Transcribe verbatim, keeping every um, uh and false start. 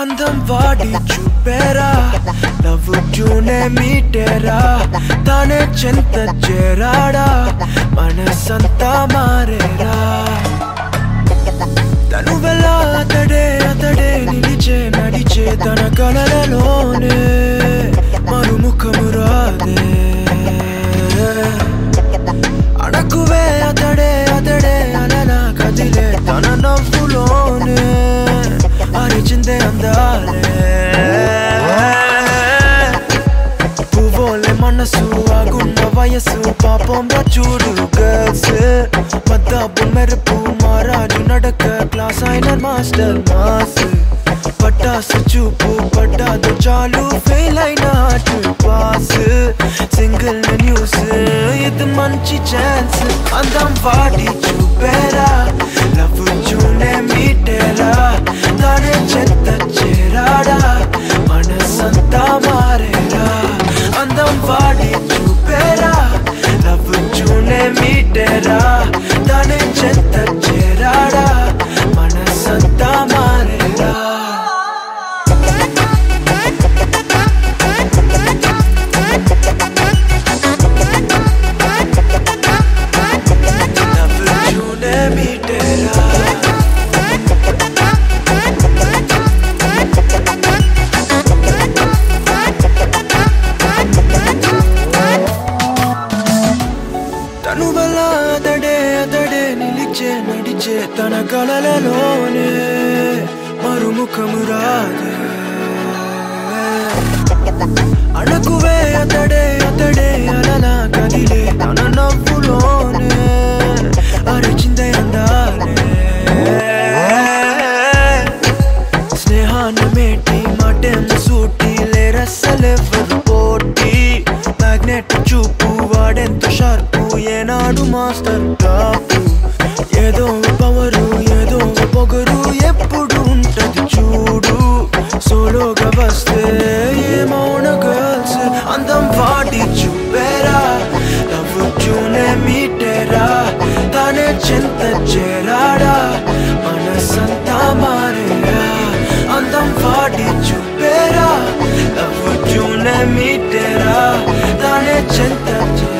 అందం వాడి చూపేరా లవ్ జూనే మీటేరా తానే చెంత చేరాడా మనసంతా మారేరా తను వెళ్ళ అతడే అతడే నిలిచే నడిచే తన కలలలోనే మరుముఖము రాదే అడకువే అతడే అతడే అలలా కదిలే తన నవ్వులోనే అరిచిందే అందాలే పువ్వులే మనసు ఆగున్న వయసు పాపంలో చూడు గర్ల్స్ మద్దాపు మెరుపు మారాజు నడక క్లాస్ అయిన మాస్టర్ మాస్ పట్టాసు చూపు పడ్డాదు చాలు ఫెయిల్ అయిన పాస్ సింగిల్ న్యూస్ ఇది మంచి ఛాన్స్ అందం వాడి చూపేరా లవ్ జూనే మీటేరా తానే చెత్త చేరాడా మనసంతా మారేరా అందం వాడి చూపేరా లవ్ జూనే మీటేరా తానే చెత్త చేరాడా మనసంతా మారేరా తను వల్ల అతడే అతడే నిలిచే నడిచే తన కలలలోనే మరుముఖము రాదే అడకువే అతడే అతడే అలలా కదిలే తన నవ్వులోనే అరిచిందే అందాలే స్నేహాన్ని మేటి మాటేమో సూటి లేరస్సలెవరు పోటీ మ్యాగ్నెట్ చూపు వాడెంత షార్పు ఏనాడు మాస్టర్ టాపు ఏదో పవరు ఏదో పొగరు ఎప్పుడు ఉంటది చూడు సోలోగా వస్తే ఏమౌన గర్ల్స్ అందం వాడి చూపేరా లవ్ జూనే మీటేరా తానే చెంత చేరాడా మనసంతా మారేరా అందం వాడి చూపేరా లవ్ జూనే మీటేరా తానే చెంత